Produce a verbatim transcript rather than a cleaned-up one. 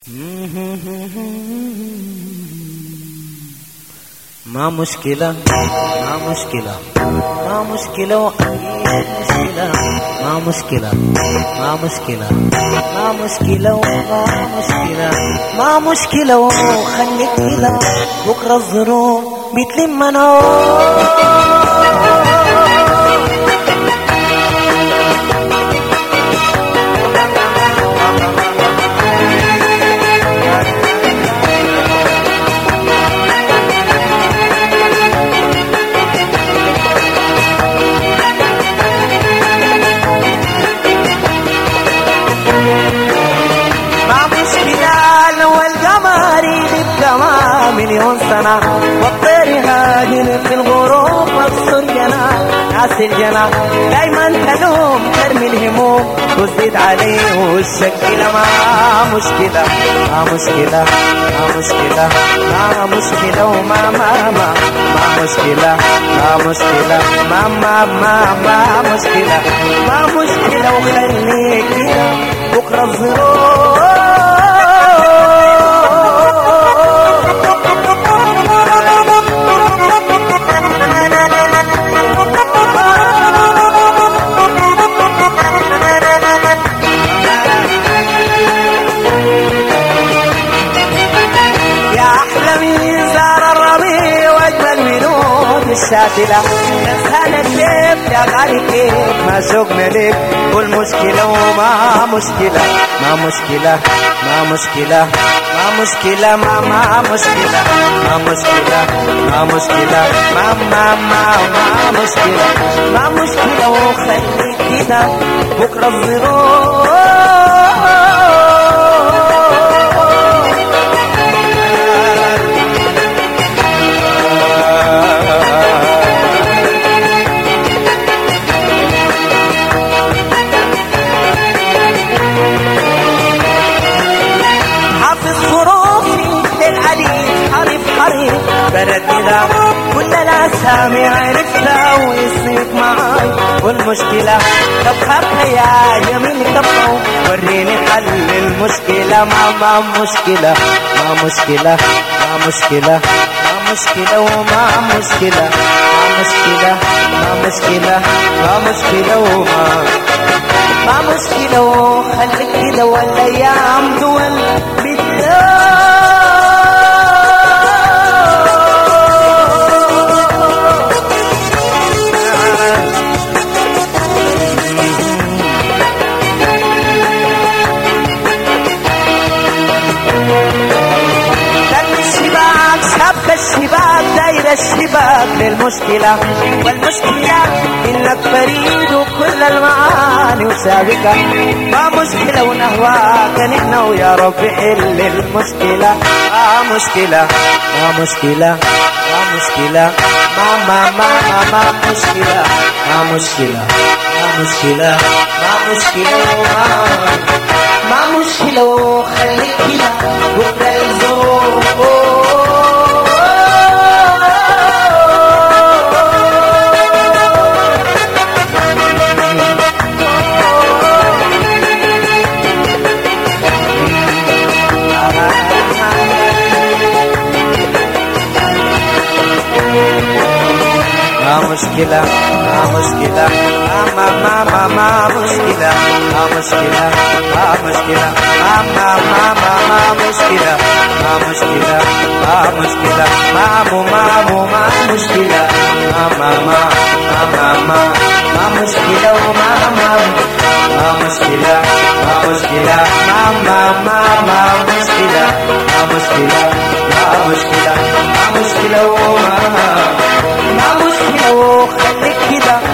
ما مشكلة ما مشكلة ما مشكلة وأي مشكلة ما مشكلة ما مشكلة ما مشكلة وما مشكلة ما مشكلة وخليك كده بكرة الظروف بتلمنا. مليون سنة والطير هاجر في الغروب مكسور جناح ناس الجناح دايما تلوم ترمي الهموم وتزيد عليه والشكلة. ما مشكلة ما مشكلة ما مشكلة ما مشكلة وما ما ما ما مشكلة ما مشكلة ما ما ما ما مشكلة ما مشكلة وخليك كده بكرة الظروف الشاتلة نسهل الشيب يا غالي كيف ما شوقنا لك والمشكلة وما مشكلة ما مشكلة ما مشكلة ما مشكلة ما ما مشكلة ما مشكلة ما مشكلة ما ما ما ما مشكلة ما مشكلة وخليك كده بكرة الظروف برددها كل الأسامي عرفتها ويصيب معاي والمشكلة طبخها يا جميل طبخه وريني حل المشكلة. ما ما مشكلة ما مشكلة ما مشكلة ما مشكلة وما مشكلة ما مشكلة ما مشكلة ما مشكلة وما ما مشكلة وخليك كده والأيام دول بالله الشباك داير الشباك للمشكلة والمشكلة إنك فريد وكل المعاني وسابقة. ما مشكلة ونهواك نحن ويا رب حل المشكلة. ما مشكلة ما مشكلة ما مشكلة ما ما ما ما ما مشكلة ما مشكلة ما مشكلة ما مشكلة ما مشكلة وخليك كده بكرة الظروف مشكلة ما مشكلة ما ما ما ما مشكلة ما مشكلة ما مشكلة ما ما ما ما ما مشكلة ما مشكلة ما مشكلة ما مو ما مو ما مشكلة ما ما ما ما ما ما ما مشكلة وما ما ما مشكلة ما مشكلة ما ما ما ما مشكلة ما مشكلة ما مشكلة ما مشكلة وما ما مشكلة وخليك كده